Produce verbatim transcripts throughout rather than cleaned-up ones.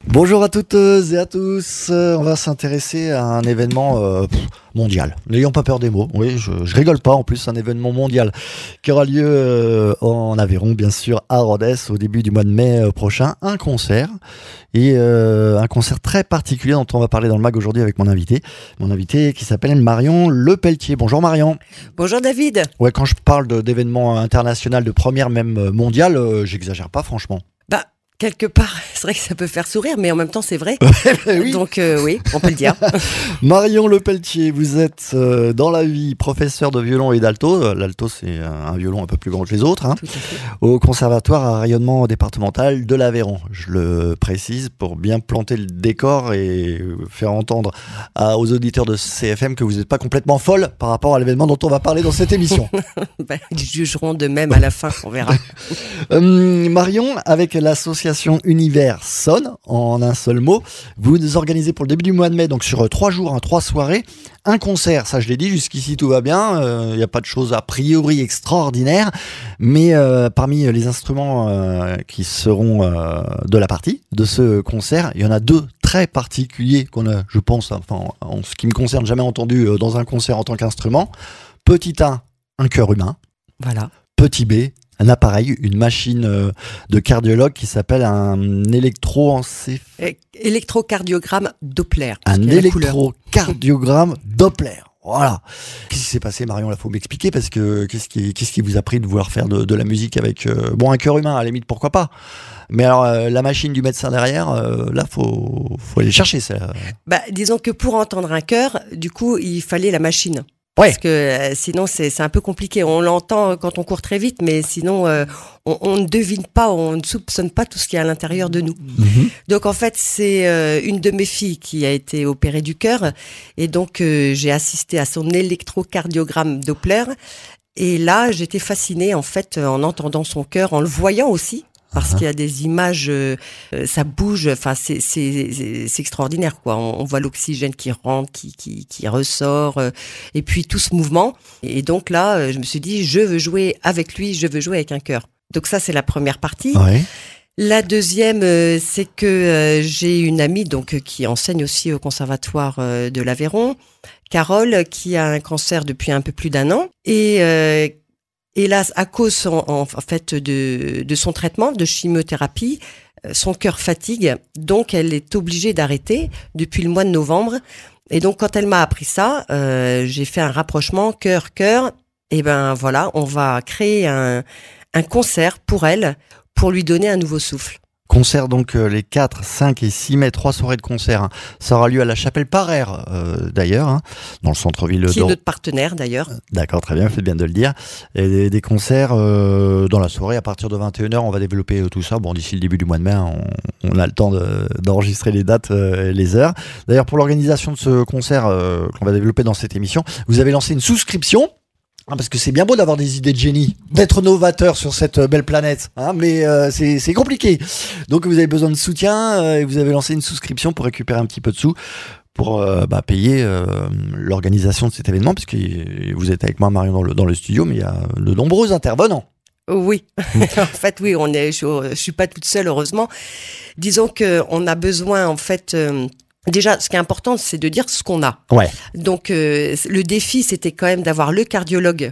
Bonjour à toutes et à tous. On va s'intéresser à un événement euh, mondial. N'ayons pas peur des mots. Oui, je, je rigole pas. En plus, un événement mondial qui aura lieu euh, en Aveyron, bien sûr, à Rodez, au début du mois de mai euh, prochain. Un concert et euh, un concert très particulier dont on va parler dans le mag aujourd'hui avec mon invité, mon invité qui s'appelle Marion Lepelletier. Bonjour Marion. Bonjour David. Ouais, quand je parle de, d'événements internationaux, de première même mondiale, euh, j'exagère pas franchement. Bah. Quelque part, c'est vrai que ça peut faire sourire, mais en même temps, c'est vrai. Oui. Donc, euh, oui, on peut le dire. Marion Lepelletier, vous êtes euh, dans la vie professeur de violon et d'alto. L'alto, c'est un violon un peu plus grand que les autres, hein, Tout à fait. au conservatoire à rayonnement départemental de l'Aveyron. Je le précise pour bien planter le décor et faire entendre à, aux auditeurs de C F M que vous n'êtes pas complètement folle par rapport à l'événement dont on va parler dans cette émission. Ben, ils jugeront de même à la fin, on verra. euh, Marion, avec l'association Univers Sonne, en un seul mot, vous organisez pour le début du mois de mai, donc sur trois jours, hein, trois soirées, un concert. Ça, je l'ai dit, jusqu'ici tout va bien. Il euh, n'y a pas de choses a priori extraordinaires, mais euh, parmi les instruments euh, qui seront euh, de la partie de ce concert, il y en a deux très particuliers qu'on a, je pense, enfin, en ce qui me concerne, jamais entendu euh, dans un concert en tant qu'instrument. Petit A, un cœur humain. Voilà. Petit B, un appareil, une machine euh, de cardiologue qui s'appelle un électroencéphalogramme. Électrocardiogramme Doppler. Un électrocardiogramme Doppler. Voilà. Qu'est-ce qui s'est passé, Marion? Là, faut m'expliquer parce que qu'est-ce qui, qu'est-ce qui vous a pris de vouloir faire de, de la musique avec euh, bon un cœur humain à la limite, pourquoi pas. Mais alors euh, la machine du médecin derrière, euh, là, faut faut aller chercher ça. Bah, disons que pour entendre un cœur, du coup, il fallait la machine. Ouais. Parce que euh, sinon c'est c'est un peu compliqué. On l'entend quand on court très vite, mais sinon euh, on, on ne devine pas, on ne soupçonne pas tout ce qu'il y a à l'intérieur de nous. Mm-hmm. Donc en fait c'est euh, une de mes filles qui a été opérée du cœur et donc euh, j'ai assisté à son électrocardiogramme Doppler et là j'étais fascinée en fait en entendant son cœur, en le voyant aussi. Parce qu'il y a des images, euh, ça bouge, enfin c'est c'est c'est extraordinaire quoi. On, on voit l'oxygène qui rentre, qui qui qui ressort, euh, et puis tout ce mouvement. Et donc là, euh, je me suis dit, je veux jouer avec lui, je veux jouer avec un cœur. Donc ça c'est la première partie. Ouais. La deuxième, euh, c'est que euh, j'ai une amie donc euh, qui enseigne aussi au conservatoire euh, de l'Aveyron, Carole, qui a un cancer depuis un peu plus d'un an et euh, hélas, à cause en, en fait de, de son traitement de chimiothérapie, son cœur fatigue, donc elle est obligée d'arrêter depuis le mois de novembre. Et donc quand elle m'a appris ça, euh, j'ai fait un rapprochement cœur-cœur. Et ben voilà, on va créer un, un concert pour elle, pour lui donner un nouveau souffle. Concert donc euh, les quatre, cinq et six mai, trois soirées de concert. Hein. Ça aura lieu à la Chapelle Parère euh, d'ailleurs, hein, dans le centre-ville. Qui est dans... notre partenaire d'ailleurs. D'accord, très bien, faites bien de le dire. Et des, des concerts euh, dans la soirée à partir de vingt et une heures, on va développer euh, tout ça. Bon, d'ici le début du mois de mai, hein, on, on a le temps de, d'enregistrer les dates euh, et les heures. D'ailleurs, pour l'organisation de ce concert euh, qu'on va développer dans cette émission, vous avez lancé une souscription. Ah, parce que c'est bien beau d'avoir des idées de génie, d'être novateur sur cette belle planète, hein, mais euh, c'est, c'est compliqué. Donc vous avez besoin de soutien euh, et vous avez lancé une souscription pour récupérer un petit peu de sous pour euh, bah, payer euh, l'organisation de cet événement, puisque vous êtes avec moi, Marion, dans le, dans le studio, mais il y a de nombreux intervenants. Oui, en fait, oui, on est. Je, je suis pas toute seule, heureusement. Disons que on a besoin, en fait. Euh, Déjà, ce qui est important, c'est de dire ce qu'on a. Ouais. Donc, euh, le défi, c'était quand même d'avoir le cardiologue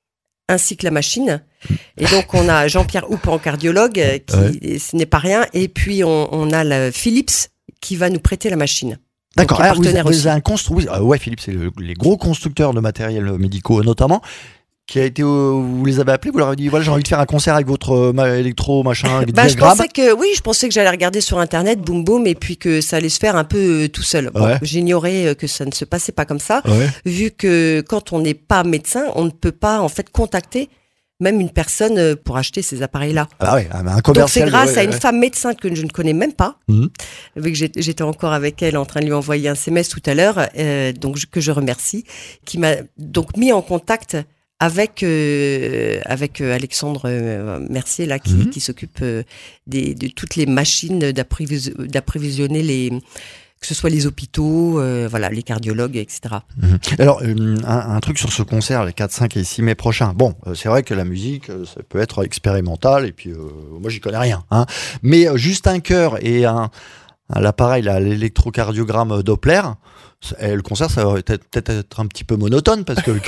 ainsi que la machine. Et donc, on a Jean-Pierre Houpe en cardiologue, euh, qui Ouais. ce n'est pas rien. Et puis, on, on a le Philips qui va nous prêter la machine. D'accord. Donc, Ah, vous, partenaire vous aussi. avez un constructeur. Ah, ouais, Philippe, c'est le- les gros constructeurs de matériel médicaux, notamment. Qui a été, euh, vous les avez appelés, vous leur avez dit, voilà, j'ai envie de faire un concert avec votre euh, ma- électro, machin, Bah, je diagramme. pensais que, oui, je pensais que j'allais regarder sur Internet, boum boum, et puis que ça allait se faire un peu euh, tout seul. Bon, Ouais. j'ignorais euh, que ça ne se passait pas comme ça, Ouais. vu que quand on n'est pas médecin, on ne peut pas, en fait, contacter même une personne euh, pour acheter ces appareils-là. Ah ouais, un Donc, c'est commercial. grâce ouais, à une ouais. femme médecin que je ne connais même pas, Mhm. vu que j'étais j'étais encore avec elle en train de lui envoyer un S M S tout à l'heure, euh, donc je- que je remercie, qui m'a donc mis en contact avec euh, avec euh, Alexandre euh, Mercier là qui, Mhm. qui s'occupe euh, des de toutes les machines d'approvis- d'approvisionner les que ce soit les hôpitaux, euh, voilà, les cardiologues, et cetera. Mhm. Alors, euh, un, un truc sur ce concert, les quatre, cinq et six mai prochains. Bon, euh, c'est vrai que la musique, euh, ça peut être expérimental, et puis euh, moi, j'y connais rien. Hein. Mais euh, juste un chœur et un, l'appareil, là, l'électrocardiogramme Doppler, et le concert, ça va peut-être, peut-être être un petit peu monotone parce que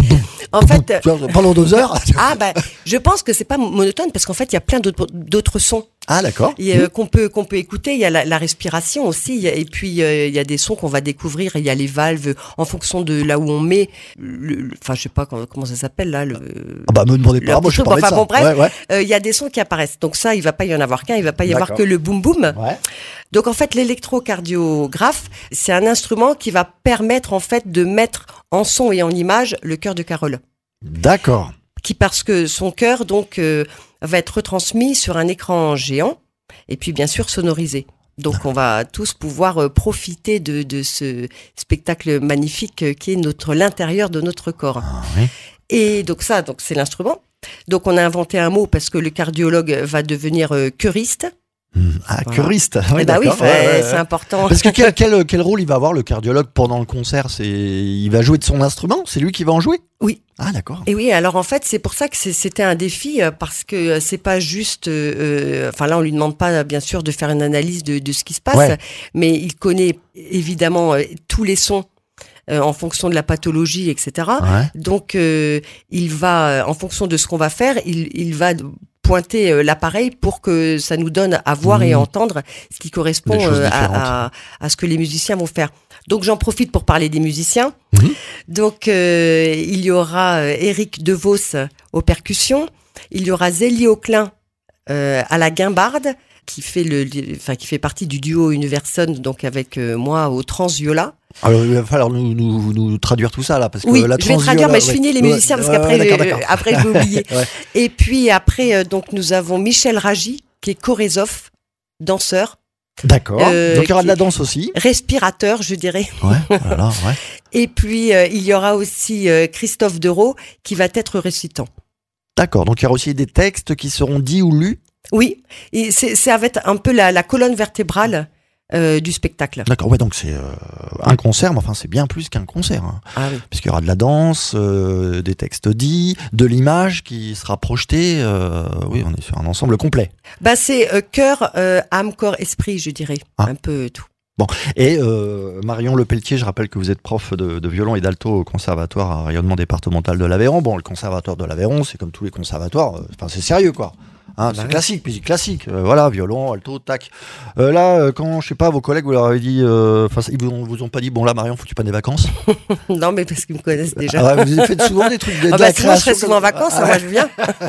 En fait, pendant deux heures. ah ben, je pense que c'est pas monotone parce qu'en fait, il y a plein d'autres, d'autres sons. Ah d'accord. Il y a, mmh. qu'on peut qu'on peut écouter. Il y a la, la respiration aussi, il y a, et puis euh, il y a des sons qu'on va découvrir. Il y a les valves en fonction de là où on met. Le, le, enfin, je sais pas comment, comment ça s'appelle là. Le, ah bah me demandez pas. Moi, je suis pas enfin, médecin. Bon bref, ouais, ouais. Euh, il y a des sons qui apparaissent. Donc ça, il va pas y en avoir qu'un. Il va pas y D'accord. avoir que le boom boom. Ouais. Donc en fait, l'électrocardiographe, c'est un instrument qui va permettre en fait de mettre en son et en image le cœur de Carole. D'accord. Qui parce que son cœur donc euh, va être retransmis sur un écran géant et puis bien sûr sonorisé. Donc on va tous pouvoir euh, profiter de, de ce spectacle magnifique euh, qui est notre l'intérieur de notre corps. Ah, oui. Et donc ça, donc c'est l'instrument. Donc on a inventé un mot parce que le cardiologue va devenir euh, chœuriste. Ah, voilà. choriste. Oui, eh bah oui, ouais, ouais, c'est ouais. important. Parce que quel, quel, quel rôle il va avoir le cardiologue pendant le concert? C'est, il va jouer de son instrument? C'est lui qui va en jouer? Oui. Ah d'accord. Et oui, alors en fait, c'est pour ça que c'est, c'était un défi parce que c'est pas juste. Euh, enfin là, on lui demande pas bien sûr de faire une analyse de, de ce qui se passe, ouais. mais il connaît évidemment euh, tous les sons. Euh, en fonction de la pathologie, et cetera. Ouais. Donc, euh, il va, en fonction de ce qu'on va faire, il, il va pointer euh, l'appareil pour que ça nous donne à voir mmh. et à entendre ce qui correspond euh, à, à, à ce que les musiciens vont faire. Donc, j'en profite pour parler des musiciens. Mmh. Donc, euh, il y aura euh, Éric Devos aux percussions, il y aura Zélie Auclin euh, à la guimbarde, qui fait le, enfin qui fait partie du duo Universon, donc avec euh, moi au transviola. Alors il va falloir nous, nous, nous traduire tout ça là, parce que oui, la je vais traduire, mais ouais. je finis les musiciens parce qu'après, ouais, d'accord, d'accord. Euh, après je vais oublier. ouais. Et puis après, euh, donc nous avons Michel Ragy qui est chorégraphe, danseur. D'accord. Euh, donc il y aura de la danse aussi. Respirateur, je dirais. Ouais. Voilà. Ouais. Et puis euh, il y aura aussi euh, Christophe Dereau qui va être récitant. D'accord. Donc il y aura aussi des textes qui seront dits ou lus. Oui, et c'est, ça va être un peu la, la colonne vertébrale euh, du spectacle. D'accord, ouais, donc c'est euh, un concert, mais enfin c'est bien plus qu'un concert. Hein, ah oui. Puisqu'il y aura de la danse, euh, des textes dits, de l'image qui sera projetée. Euh, oui, on est sur un ensemble complet. Bah c'est euh, cœur, euh, âme, corps, esprit, je dirais, ah. un peu tout. Bon, et euh, Marion Lepelletier, je rappelle que vous êtes prof de, de violon et d'alto au conservatoire à rayonnement départemental de l'Aveyron. Bon, le conservatoire de l'Aveyron, c'est comme tous les conservatoires, enfin euh, c'est sérieux quoi. Hein, c'est bah classique, musique classique. Euh, voilà, violon, alto, tac. Euh, là, euh, quand je sais pas, vos collègues vous leur avez dit, enfin, euh, ils vous ont, vous ont pas dit, bon là, Marion, faut que tu prennes des vacances. Non, mais parce qu'ils me connaissent déjà. Ah, ouais, vous faites souvent des trucs de, ah de bah, la création. Je serais souvent en vacances, ah, moi je viens.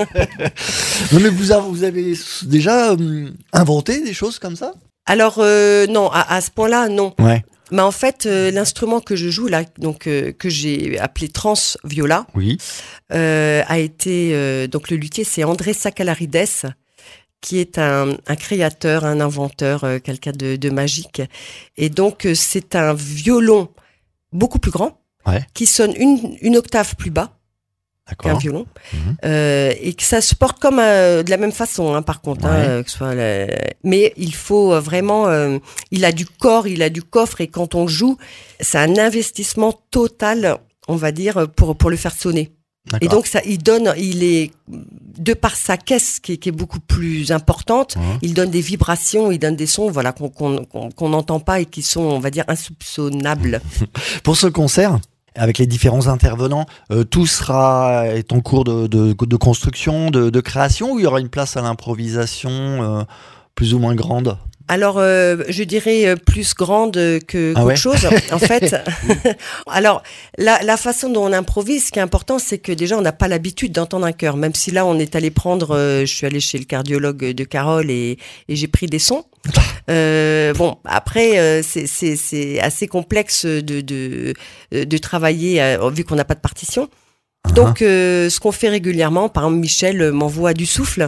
Non, mais vous avez, vous avez déjà euh, inventé des choses comme ça? Alors euh, non, à, à ce point-là, non. Ouais. Mais en fait, euh, l'instrument que je joue là, donc euh, que j'ai appelé transviola, oui. euh, a été euh, donc le luthier, c'est André Sakalarides, qui est un, un créateur, un inventeur, euh, quelqu'un de, de magique. Et donc euh, c'est un violon beaucoup plus grand, ouais. qui sonne une, une octave plus bas. D'accord. Qu'un violon, mmh. euh, et que ça se porte comme euh, de la même façon, hein, par contre. Ouais. Hein, que ce soit la... Mais il faut vraiment, euh, il a du corps, il a du coffre, et quand on joue, c'est un investissement total, on va dire, pour pour le faire sonner. D'accord. Et donc ça, il donne, il est de par sa caisse qui est, qui est beaucoup plus importante, mmh. il donne des vibrations, il donne des sons, voilà, qu'on qu'on qu'on qu'on n'entend pas et qui sont, on va dire, insoupçonnables. Pour ce concert. Avec les différents intervenants, euh, tout sera est en cours de, de, de construction, de, de création, ou il y aura une place à l'improvisation euh, plus ou moins grande? Alors, euh, je dirais plus grande que ah qu'autre ouais chose, en fait. Alors, la, la façon dont on improvise, ce qui est important, c'est que déjà, on n'a pas l'habitude d'entendre un chœur. Même si là, on est allé prendre, euh, je suis allée chez le cardiologue de Carole et, et j'ai pris des sons. Euh, bon, après, euh, c'est, c'est, c'est assez complexe de, de, de travailler, euh, vu qu'on n'a pas de partition. Uh-huh. Donc, euh, ce qu'on fait régulièrement, par exemple, Michel m'envoie du souffle.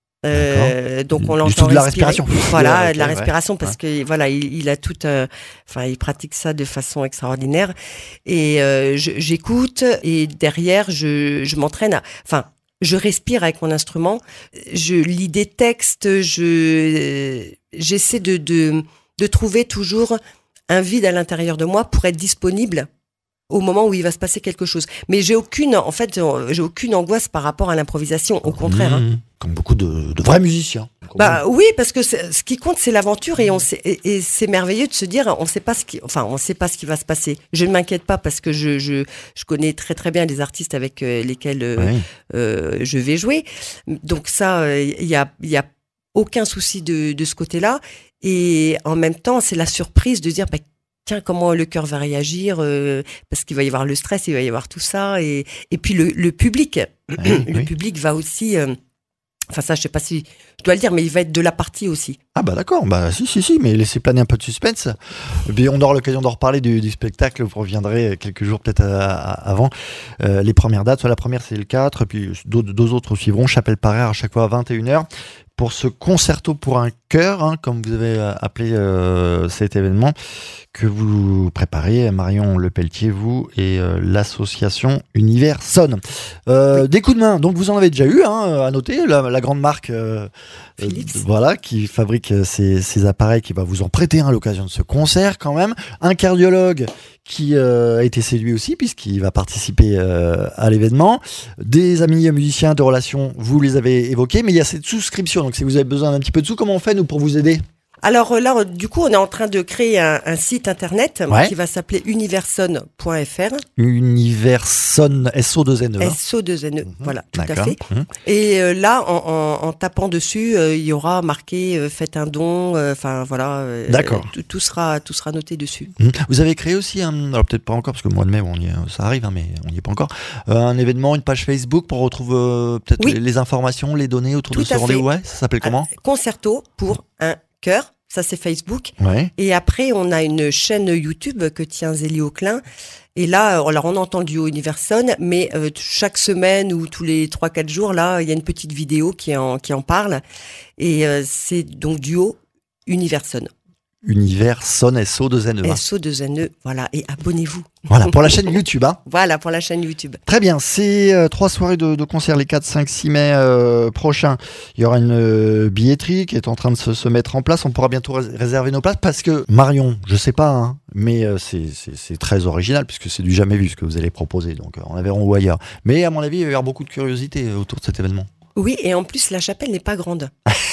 Euh, donc on l'entend de la respiration. Voilà, ouais, de la okay, respiration ouais. parce que voilà, il, il a tout, enfin, euh, il pratique ça de façon extraordinaire. Et euh, je, j'écoute et derrière, je, je m'entraîne. Enfin, je respire avec mon instrument. Je lis des textes. Je, j'essaie de de de trouver toujours un vide à l'intérieur de moi pour être disponible au moment où il va se passer quelque chose. Mais j'ai aucune, en fait, j'ai aucune angoisse par rapport à l'improvisation. Au contraire. Mmh. Hein. comme beaucoup de, de vrais musiciens. Bah oui, parce que ce qui compte, c'est l'aventure et on sait, et, et c'est merveilleux de se dire, on sait pas ce qui, enfin, on sait pas ce qui va se passer. Je ne m'inquiète pas parce que je, je, je connais très très bien les artistes avec lesquels euh, oui. euh, je vais jouer. Donc ça, il y a, il y a aucun souci de, de ce côté-là. Et en même temps, c'est la surprise de dire, bah, tiens, comment le cœur va réagir, euh, parce qu'il va y avoir le stress, il va y avoir tout ça, et, et puis le, le public, oui, le oui. public va aussi. Euh, Enfin ça, je sais pas si je dois le dire, mais il va être de la partie aussi. Ah bah d'accord, bah si si si, mais laissez planer un peu de suspense. Et puis on aura l'occasion d'en reparler du, du spectacle. Vous reviendrez quelques jours peut-être à, à, avant euh, les premières dates. Soit la première c'est le quatre, puis d'autres, deux autres suivront. Chapelle Paraire à chaque fois à vingt et une heures pour ce concerto pour un chœur, hein, comme vous avez appelé euh, cet événement que vous préparez, Marion Lepelletier, vous et euh, l'association Univers Sonne. Euh, oui. Des coups de main, donc vous en avez déjà eu, hein, à noter, la, la grande marque euh, Philips. Euh, voilà, qui fabrique ces, ces appareils, qui va vous en prêter un à l'occasion de ce concert quand même. Un cardiologue qui euh, a été séduit aussi, puisqu'il va participer euh, à l'événement. Des amis musiciens de relations, vous les avez évoqués, mais il y a cette souscription, donc si vous avez besoin d'un petit peu de sous, comment on fait nous pour vous aider ? Alors là, du coup, on est en train de créer un, un site internet ouais. qui va s'appeler universonne point f r. Universonne, S O deux N E. S O deux N E, mmh. voilà, tout D'accord. à fait. Mmh. Et euh, là, en, en, en tapant dessus, euh, il y aura marqué euh, « Faites un don », enfin euh, voilà. Euh, D'accord. Tout, tout, sera, tout sera noté dessus. Mmh. Vous avez créé aussi, un, alors peut-être pas encore, parce que le mois de mai, on y est, ça arrive, hein, mais on n'y est pas encore, euh, un événement, une page Facebook pour retrouver euh, peut-être oui. les, les informations, les données autour tout de ce rendez-vous. Ouais, ça s'appelle comment ? Un concerto pour un chœur. Ça, c'est Facebook. Ouais. Et après, on a une chaîne YouTube que tient Zélie Auclin. Et là, alors on entend le duo Universonne, mais euh, chaque semaine ou tous les trois quatre jours, là, il y a une petite vidéo qui en, qui en parle. Et euh, c'est donc duo Universonne. Universonne, S O deux N E. S O deux N E, voilà. Et abonnez-vous. Voilà, pour la chaîne YouTube. Hein. Voilà, pour la chaîne YouTube. Très bien, c'est euh, trois soirées de, de concert les quatre, cinq, six mai euh, prochains. Il y aura une euh, billetterie qui est en train de se, se mettre en place. On pourra bientôt rés- réserver nos places parce que Marion, je sais pas, hein, mais euh, c'est, c'est, c'est très original puisque c'est du jamais vu ce que vous allez proposer. Donc euh, on la verra où ailleurs. Mais à mon avis, il va y avoir beaucoup de curiosité autour de cet événement. Oui, et en plus, la chapelle n'est pas grande.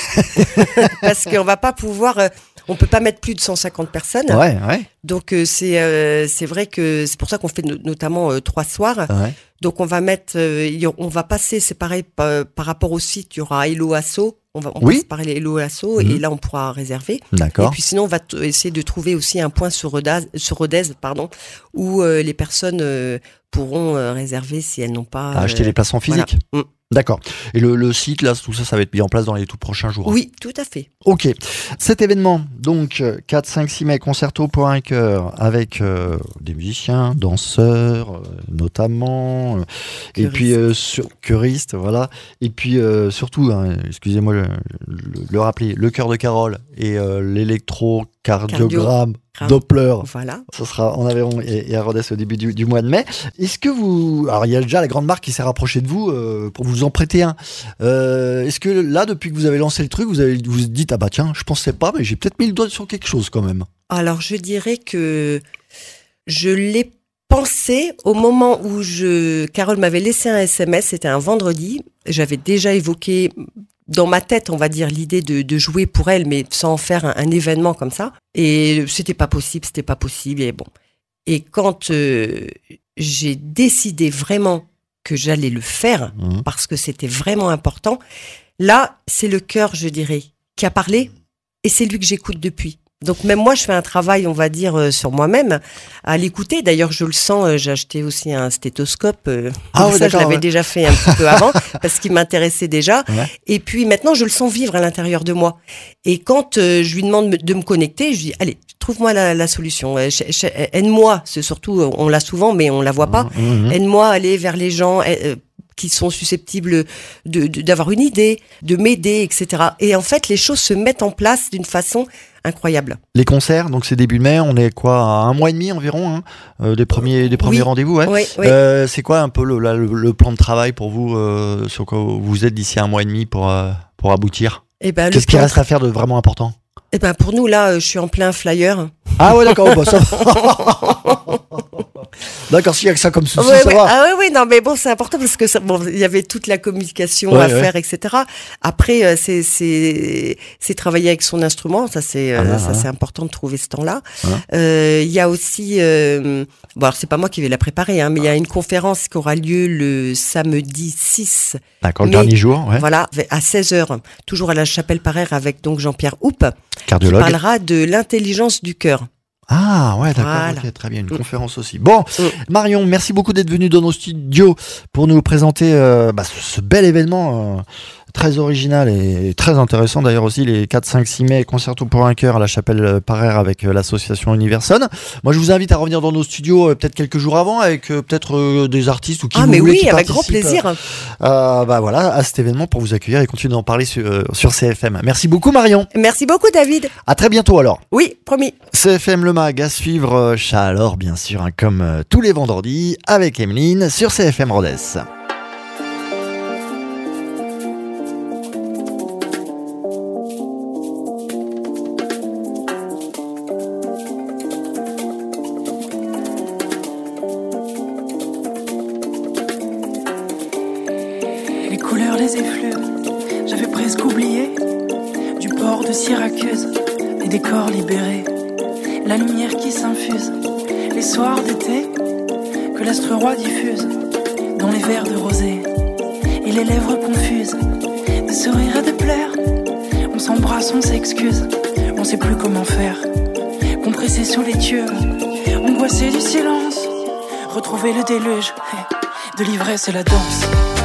Parce qu'on va pas pouvoir... Euh, on peut pas mettre plus de cent cinquante personnes. Ouais, ouais. Donc, euh, c'est, euh, c'est vrai que c'est pour ça qu'on fait no- notamment euh, trois soirs. Ouais. Donc, on va mettre... Euh, y- on va passer, c'est pareil, par, par rapport au site, il y aura Hello Asso. On va on oui. passe par les Hello Asso mmh. et là, on pourra réserver. D'accord. Et puis sinon, on va t- essayer de trouver aussi un point sur Rodez, sur Rodez pardon, où euh, les personnes euh, pourront euh, réserver si elles n'ont pas... Ah, acheter euh, les places en physique. Voilà. Mmh. D'accord. Et le, le site, là, tout ça, ça va être mis en place dans les tout prochains jours. Oui, tout à fait. Ok. Cet événement, donc, quatre, cinq, six mai, concerto pour un chœur, avec euh, des musiciens, danseurs, euh, notamment, euh, et puis, euh, sur, choristes, voilà. Et puis, euh, surtout, hein, excusez-moi le, le, le rappeler, le chœur de Carole et euh, l'électrocardiogramme. Cardio. Doppler, voilà. Ce sera en Aveyron et, et à Rodez au début du, du mois de mai. Est-ce que vous... Alors, il y a déjà la grande marque qui s'est rapprochée de vous euh, pour vous en prêter un. Euh, est-ce que là, depuis que vous avez lancé le truc, vous avez, vous vous dites, ah bah tiens, je pensais pas, mais j'ai peut-être mis le doigt sur quelque chose quand même. Alors, je dirais que je l'ai pensé au moment où je... Carole m'avait laissé un S M S, c'était un vendredi. J'avais déjà évoqué... dans ma tête, on va dire, l'idée de, de jouer pour elle, mais sans en faire un, un événement comme ça. Et c'était pas possible, c'était pas possible. Et bon. Et quand euh, j'ai décidé vraiment que j'allais le faire, mmh. parce que c'était vraiment important, là, c'est le cœur, je dirais, qui a parlé, et c'est lui que j'écoute depuis. Donc même moi, je fais un travail, on va dire, euh, sur moi-même, à l'écouter. D'ailleurs, je le sens, euh, j'ai acheté aussi un stéthoscope. Euh, ah ouais, ça, je l'avais ouais. déjà fait un petit peu avant, parce qu'il m'intéressait déjà. Ouais. Et puis maintenant, je le sens vivre à l'intérieur de moi. Et quand euh, je lui demande de me connecter, je lui dis, allez, trouve-moi la, la solution. Euh, aide-moi, c'est surtout, on l'a souvent, mais on la voit pas. Mmh, mmh. Aide-moi à aller vers les gens... Euh, qui sont susceptibles de, de, d'avoir une idée, de m'aider, et cetera. Et en fait, les choses se mettent en place d'une façon incroyable. Les concerts, donc c'est début mai, on est quoi, à un mois et demi environ, hein, euh, des premiers, des premiers oui. rendez-vous, ouais. Oui, oui. Euh, c'est quoi un peu le, le, le plan de travail pour vous, euh, sur quoi vous êtes d'ici un mois et demi pour, euh, pour aboutir? Eh ben, Qu'est-ce qui reste à faire de vraiment important? Eh ben, pour nous, là, je suis en plein flyer. Ah ouais, d'accord, bah, ça... D'accord, s'il y a que ça comme souci, Ouais, ça ouais. va. Ah oui, oui, non, mais bon, c'est important parce que ça, bon, il y avait toute la communication Ouais, à ouais. faire, et cetera. Après, euh, c'est, c'est, c'est travailler avec son instrument. Ça, c'est, euh, Ah, ça, ah. c'est important de trouver ce temps-là. Ah. Euh, Il y a aussi, euh, bon, alors c'est pas moi qui vais la préparer, hein, mais il y a une conférence qui aura lieu le samedi six. D'accord, le Mais- dernier jour, ouais. Voilà, à seize heures, toujours à la Chapelle Parère avec donc Jean-Pierre Houppe, qui Cardiologue. parlera de l'intelligence du cœur. Ah ouais, d'accord, Voilà. ok, très bien, une Mm. conférence aussi. Bon, Mm. Marion, merci beaucoup d'être venue dans nos studios pour nous présenter euh, bah, ce, ce bel événement euh, très original et très intéressant d'ailleurs aussi, les quatre, cinq, six mai, concerto pour un chœur à la Chapelle Parère avec euh, l'association Universon. Moi, je vous invite à revenir dans nos studios euh, peut-être quelques jours avant avec euh, peut-être euh, des artistes ou qui Ah, vous mais voulez oui, qui avec grand participent, plaisir. euh, bah voilà, à cet événement pour vous accueillir et continuer d'en parler sur, euh, sur C F M. Merci beaucoup Marion. Merci beaucoup, David. À très bientôt alors. Oui, promis. C F M Le Mag à suivre, euh, chat alors bien sûr, hein, comme euh, tous les vendredis avec Emeline sur C F M Rodez. Les couleurs, les effluves, j'avais presque oublié. Du port de Syracuse, les décors libérés, la lumière qui s'infuse, les soirs d'été que l'astre roi diffuse dans les verres de rosée et les lèvres confuses, de sourires et de pleurs. On s'embrasse, on s'excuse, on sait plus comment faire. Compressé sous les tueurs, angoissé du silence, retrouver le déluge de l'ivresse et la danse.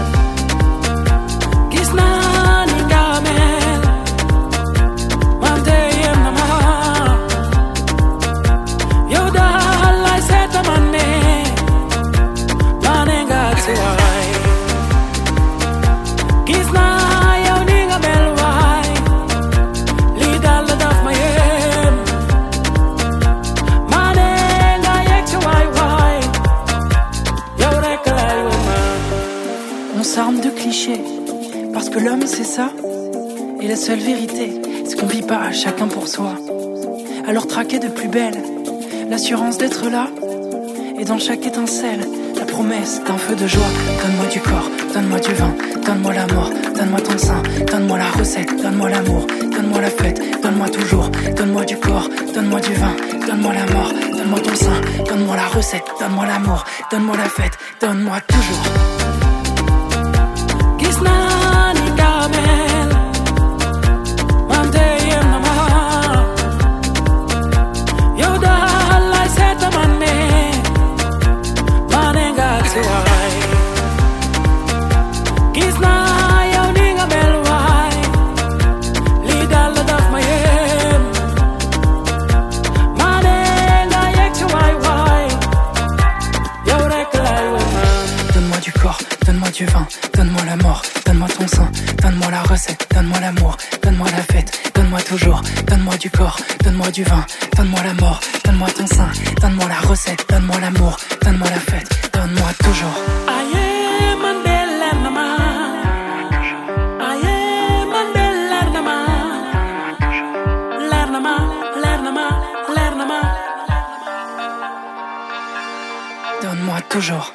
On s'arme de clichés, parce que l'homme c'est ça. Et la seule vérité, c'est qu'on vit pas chacun pour soi. Alors traquer de plus belle, l'assurance d'être là. Et dans chaque étincelle, la promesse d'un feu de joie. Donne-moi du corps, donne-moi du vin, donne-moi la mort, donne-moi ton sein, donne-moi la recette, donne-moi l'amour, donne-moi la fête, donne-moi toujours, donne-moi du corps, donne-moi du vin, donne-moi la mort, donne-moi ton sein, donne-moi la recette, donne-moi l'amour, donne-moi la fête, donne-moi toujours. Du vin, donne-moi la mort, donne-moi ton sein, donne-moi la recette, donne-moi l'amour, donne-moi la fête, donne-moi toujours, donne-moi du corps, donne-moi du vin, donne-moi la mort, donne-moi ton sein, donne-moi la recette, donne-moi l'amour, donne-moi la fête, donne-moi toujours. Donne-moi toujours.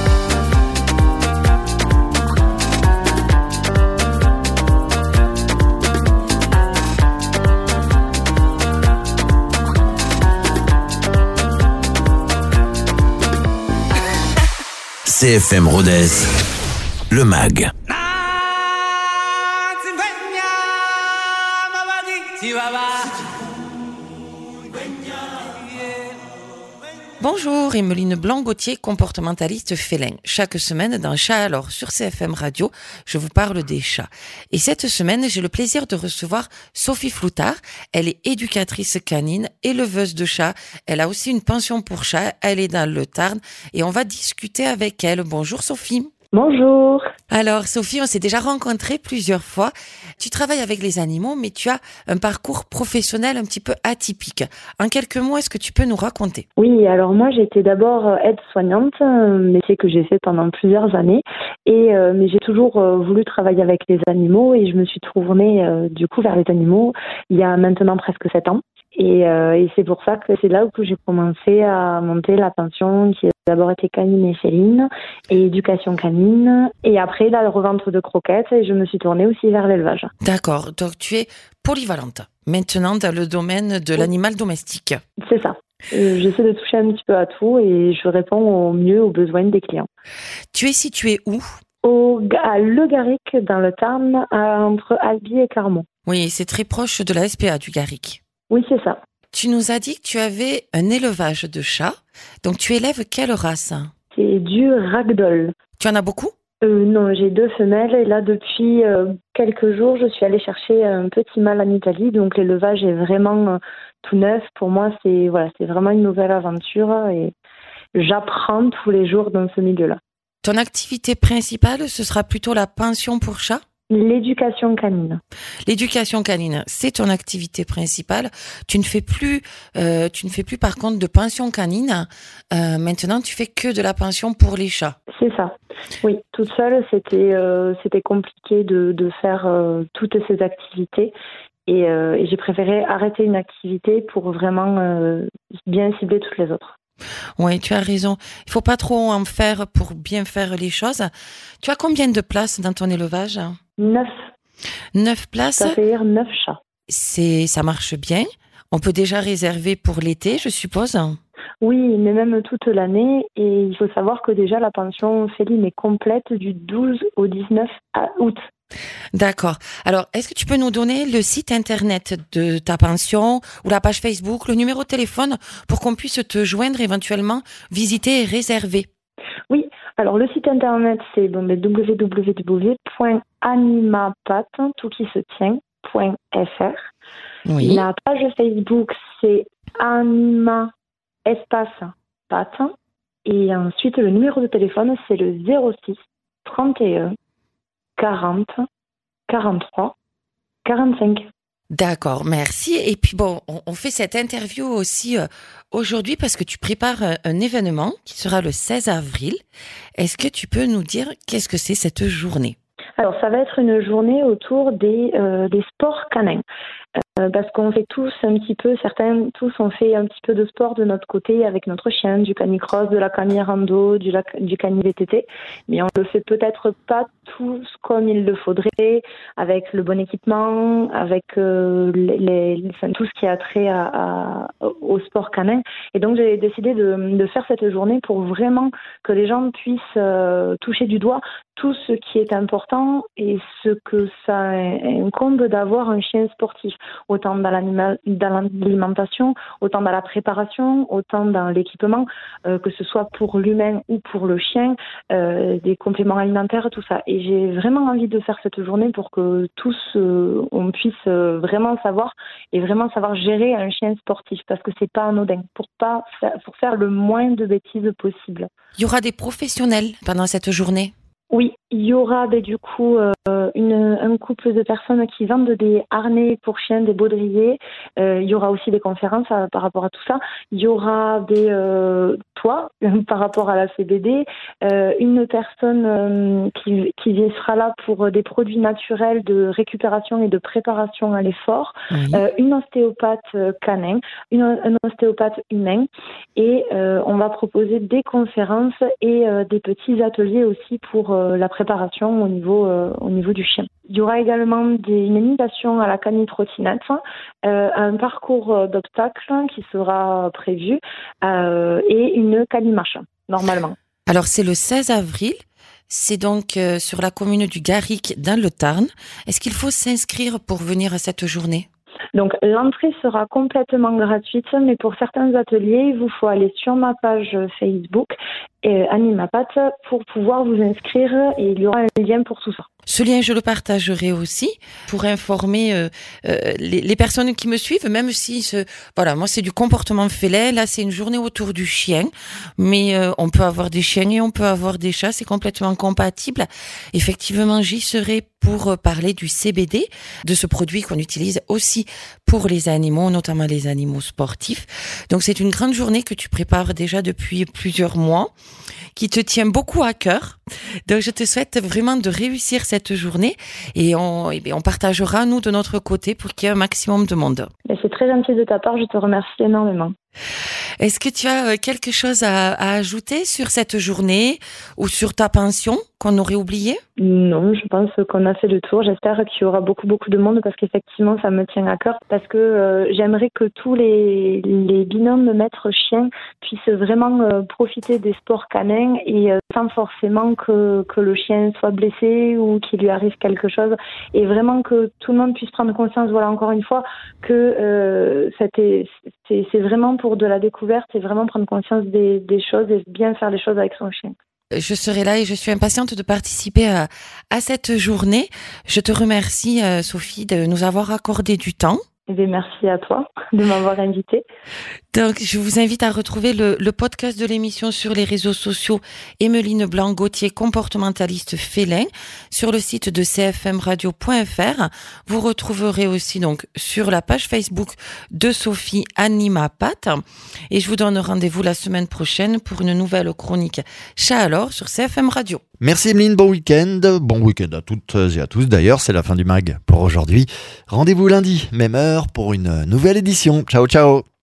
C F M Rodez, le mag. Bonjour, Emeline Blanc-Gauthier, comportementaliste félin. Chaque semaine dans Chat alors sur C F M Radio, je vous parle des chats. Et cette semaine, j'ai le plaisir de recevoir Sophie Floutard. Elle est éducatrice canine, éleveuse de chats. Elle a aussi une pension pour chats. Elle est dans le Tarn et on va discuter avec elle. Bonjour Sophie. Bonjour. Alors Sophie, on s'est déjà rencontrés plusieurs fois. Tu travailles avec les animaux, mais tu as un parcours professionnel un petit peu atypique. En quelques mots, est-ce que tu peux nous raconter ? Oui, alors moi j'étais d'abord aide-soignante, un métier que j'ai fait pendant plusieurs années. Et euh, mais j'ai toujours euh, voulu travailler avec les animaux et je me suis tournée euh, du coup vers les animaux il y a maintenant presque sept ans. Et, euh, et c'est pour ça que c'est là où j'ai commencé à monter la pension qui a d'abord été canine et féline et éducation canine et après la revente de croquettes et je me suis tournée aussi vers l'élevage. D'accord, donc tu es polyvalente maintenant dans le domaine de l'animal domestique. C'est ça. Euh, j'essaie de toucher un petit peu à tout et je réponds au mieux aux besoins des clients. Tu es située où ? Au, à Le Garric dans le Tarn, à, entre Albi et Carmont. Oui, c'est très proche de la S P A du Garric. Oui, c'est ça. Tu nous as dit que tu avais un élevage de chats. Donc, tu élèves quelle race ? C'est du ragdoll. Tu en as beaucoup ? euh, Non, j'ai deux femelles et là, depuis euh, quelques jours, je suis allée chercher un petit mâle en Italie. Donc, l'élevage est vraiment euh, tout neuf. Pour moi, c'est, voilà, c'est vraiment une nouvelle aventure et j'apprends tous les jours dans ce milieu-là. Ton activité principale, ce sera plutôt la pension pour chats ? L'éducation canine. L'éducation canine, c'est ton activité principale. Tu ne fais plus, euh, tu ne fais plus par contre de pension canine. Euh, maintenant, tu fais que de la pension pour les chats. C'est ça. Oui, toute seule, c'était euh, c'était compliqué de de faire euh, toutes ces activités et, euh, et j'ai préféré arrêter une activité pour vraiment euh, bien cibler toutes les autres. Oui, tu as raison. Il faut pas trop en faire pour bien faire les choses. Tu as combien de places dans ton élevage ? Neuf. Neuf places. Ça fait dire neuf chats. C'est, ça marche bien. On peut déjà réserver pour l'été, je suppose. Oui, mais même toute l'année. Et il faut savoir que déjà la pension féline est complète du douze au dix-neuf août. D'accord. Alors, est-ce que tu peux nous donner le site internet de ta pension ou la page Facebook, le numéro de téléphone pour qu'on puisse te joindre éventuellement, visiter et réserver ? Oui. Alors, le site internet, c'est bon, w w w point animapat, tout qui se tient, point f r. Oui. La page Facebook, c'est anima espace pat. Et ensuite, le numéro de téléphone, c'est le zéro six trente et un quarante quarante-trois quarante-cinq. D'accord, merci. Et puis bon, on, on fait cette interview aussi euh, aujourd'hui parce que tu prépares un, un événement qui sera le seize avril. Est-ce que tu peux nous dire qu'est-ce que c'est cette journée ? Alors, ça va être une journée autour des, euh, des sports canins. Euh, parce qu'on fait tous un petit peu, certains, tous on fait un petit peu de sport de notre côté avec notre chien, du canicross, de la cani-rando, du, du cani-V T T, mais on le fait peut-être pas tous comme il le faudrait, avec le bon équipement, avec euh, les, les, enfin, tout ce qui a trait à, à, au sport canin. Et donc j'ai décidé de, de faire cette journée pour vraiment que les gens puissent euh, toucher du doigt tout ce qui est important et ce que ça incombe d'avoir un chien sportif, autant dans, l'animal, dans l'alimentation, autant dans la préparation, autant dans l'équipement, euh, que ce soit pour l'humain ou pour le chien, euh, des compléments alimentaires, tout ça. Et j'ai vraiment envie de faire cette journée pour que tous, euh, on puisse euh, vraiment savoir et vraiment savoir gérer un chien sportif, parce que c'est pas anodin, pour, pas faire, pour faire le moins de bêtises possible. Il y aura des professionnels pendant cette journée ? Oui, il y aura ben, du coup euh, une, un couple de personnes qui vendent des harnais pour chiens, des baudriers. Euh, il y aura aussi des conférences à, par rapport à tout ça. Il y aura des euh, toits par rapport à la C B D. Euh, une personne euh, qui, qui sera là pour des produits naturels de récupération et de préparation à l'effort. Oui. Euh, une ostéopathe canin, une, un ostéopathe humain. Et euh, on va proposer des conférences et euh, des petits ateliers aussi pour euh, la préparation au niveau, euh, au niveau du chien. Il y aura également des, une initiation à la cani-trottinette, euh, un parcours d'obstacles qui sera prévu euh, et une cani-marche, normalement. Alors, c'est le seize avril. C'est donc euh, sur la commune du Garric, dans le Tarn. Est-ce qu'il faut s'inscrire pour venir à cette journée ? Donc, l'entrée sera complètement gratuite, mais pour certains ateliers, il vous faut aller sur ma page Facebook, euh, Animapat, pour pouvoir vous inscrire et il y aura un lien pour tout ça. Ce lien, je le partagerai aussi pour informer euh, euh, les, les personnes qui me suivent, même si, ce, voilà, moi c'est du comportement félin, là c'est une journée autour du chien, mais euh, on peut avoir des chiens et on peut avoir des chats, c'est complètement compatible. Effectivement, j'y serai pour parler du C B D, de ce produit qu'on utilise aussi pour les animaux, notamment les animaux sportifs. Donc c'est une grande journée que tu prépares déjà depuis plusieurs mois, qui te tient beaucoup à cœur. Donc je te souhaite vraiment de réussir cette journée et on, et bien, on partagera nous de notre côté pour qu'il y ait un maximum de monde. c'est très gentil de ta part, je te remercie énormément. Est-ce que tu as quelque chose à, à ajouter sur cette journée ou sur ta pension qu'on aurait oublié? Non, je pense qu'on a fait le tour. J'espère qu'il y aura beaucoup, beaucoup de monde parce qu'effectivement, ça me tient à cœur. Parce que euh, j'aimerais que tous les, les binômes maître-chien puissent vraiment euh, profiter des sports canins et euh, sans forcément que, que le chien soit blessé ou qu'il lui arrive quelque chose. Et vraiment que tout le monde puisse prendre conscience, voilà, encore une fois, que euh, c'était, c'est, c'est vraiment pour de la découverte et vraiment prendre conscience des, des choses et bien faire les choses avec son chien. Je serai là et je suis impatiente de participer à, à cette journée. Je te remercie, Sophie, de nous avoir accordé du temps. Eh bien, merci à toi de m'avoir invitée. Donc, je vous invite à retrouver le, le podcast de l'émission sur les réseaux sociaux Emeline Blanc-Gauthier, comportementaliste félin, sur le site de c f m radio point f r. Vous retrouverez aussi donc sur la page Facebook de Sophie Anima Pat. Et je vous donne rendez-vous la semaine prochaine pour une nouvelle chronique Chat alors sur C F M Radio. Merci Emeline, bon week-end. Bon week-end à toutes et à tous. D'ailleurs, c'est la fin du mag pour aujourd'hui. Rendez-vous lundi, même heure, pour une nouvelle édition. Ciao, ciao.